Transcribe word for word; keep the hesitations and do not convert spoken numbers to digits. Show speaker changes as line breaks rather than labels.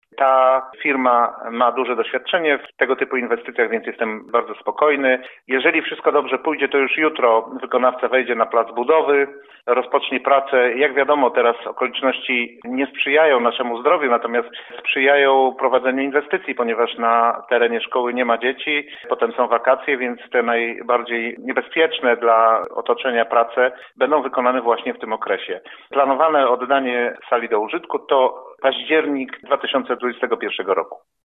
Ta firma ma duże doświadczenie w tego typu inwestycjach, więc jestem bardzo spokojny. Jeżeli wszystko dobrze pójdzie, to już jutro wykonawca wejdzie na plac budowy, rozpocznie pracę. Jak wiadomo, teraz okoliczności nie sprzyjają naszemu zdrowiu, natomiast sprzyjają prowadzeniu inwestycji, ponieważ na terenie szkoły nie ma dzieci, potem są wakacje, więc te najbardziej niebezpieczne dla otoczenia prace będą wykonane właśnie w tym okresie. Planowane oddanie sali do użytku to październik dwa tysiące dwudziestego pierwszego roku.